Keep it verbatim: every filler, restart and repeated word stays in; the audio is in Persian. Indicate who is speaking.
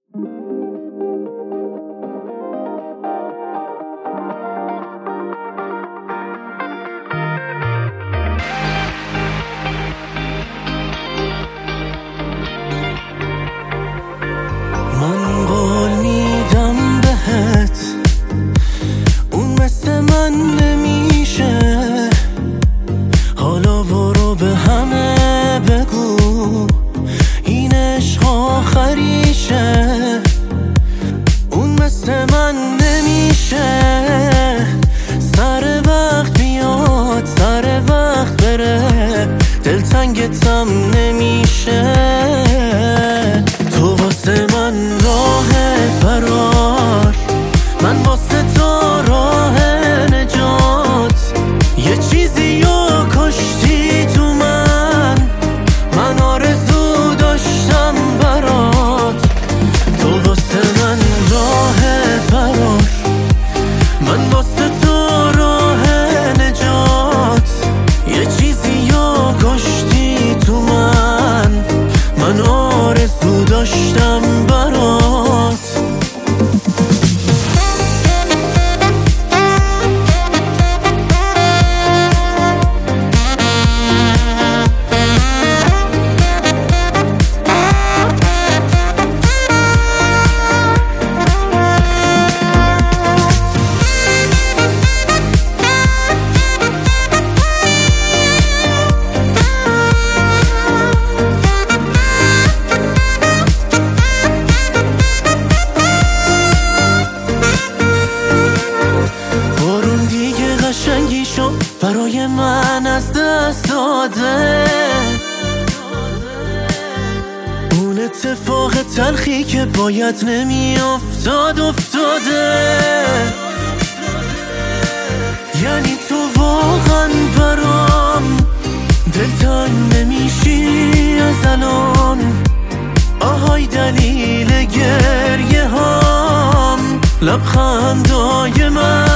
Speaker 1: من قول میدم بهت اون مثل من نمیشه، حالا برو به همه بگو این عشق آخریشه. اون مثل من نمیشه، سر وقت بیاد سر وقت بره، دلتنگتم نمیشه. تو واسه من راه فرار، من واسه تو راه نجات. یه چیزی رو کشتی تو من، من آرزو داشتم برات. تو واسه من راه فرار، من واسه تو راه نجات. یه چیزی رو کشتی تو من، من آرزو داشتم برات. قشنگی شو برای من از دست داده، اون اتفاق تلخی که باید نمی افتاد افتاده. یعنی تو واقعا برام دلتنگ نمیشی از الان. آهای دلیل گریه هام، لبخندای من